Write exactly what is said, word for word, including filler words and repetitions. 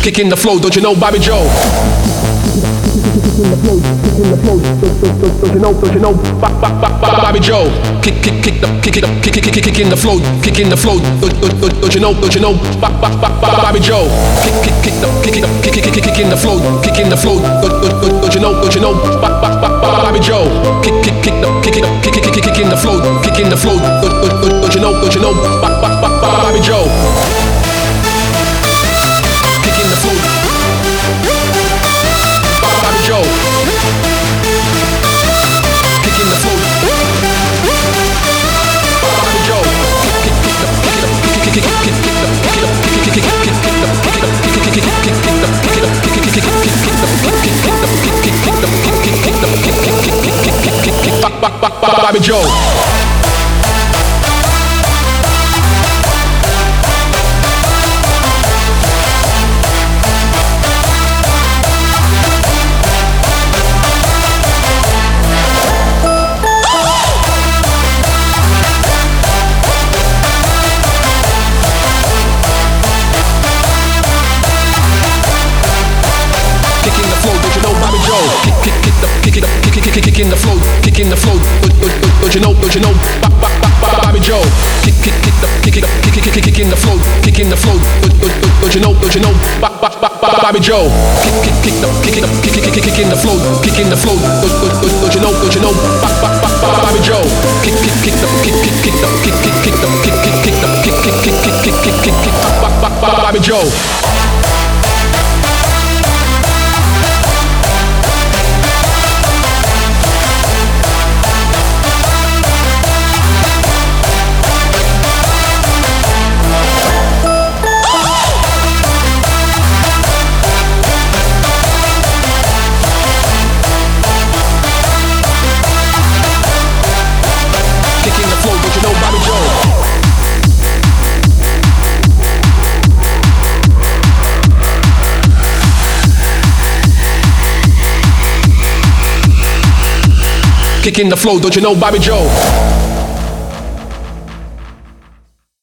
kicking the flow. Don't you know Bobby Joe? Don't you know? Don't you know? Bobby Joe, kick, kick, kick the, kick it up, kick, kick, kick, kick in the flow, kick in the flow. Don't, don't, don't, don't you know? Don't you know? Bobby Joe, kick, kick, kick the, kick it up, kick, kick, kick, kick in the flow, kick in the flow. Don't, don't, don't, don't you know? Don't you know? Bobby Joe, kick, kick, kick the, kick it up, kick, kick, kick, kick in the flow, kick in the flow. Don't, don't, don't, don't you know? Don't you know? Bobby Joe, kick in the flow. Bobby Joe, kick in the flow. Bobby Joe, kick, kick, kick the, kick it up, kick, kick, kick, kick, kick the, kick it up, kick, kick, kick, kick, kick the, kick it up, kick, kick, kick, kick, kick the, kick it up, kick, kick, kick, kick, kick the, kick, kick, kick the, kick, kick, kick the, kick, kick, kick the, kick, kick, kick, kick, kick, kick, kick, kick, Bobby Joe. Kick, kick, kick, the, kick it up, kick, kick, kick, kick in the flow, kick in the flow. Don't, don't, don't, don't you know? Don't you know? Bobby Joe, kick, kick, kick, the, kick it up, kick, kick, kick, kick in the flow, kick in the flow. Don't, don't, don't, don't you know? Don't you know? Bobby Joe, kick, kick, kick, the, kick it up, kick, kick, kick, kick in the flow, kick in the flow. Don't, don't, don't, don't you know? Don't you know? Bobby Joe, kick, kick, kick, the, kick, kick, kick, the, kick, kick, kick, the, kick, kick, kick, the, kick, kick, kick, kick, kick, kick, kick, kick, Bobby Joe. Kick in the flow, don't you know Bobby Joe?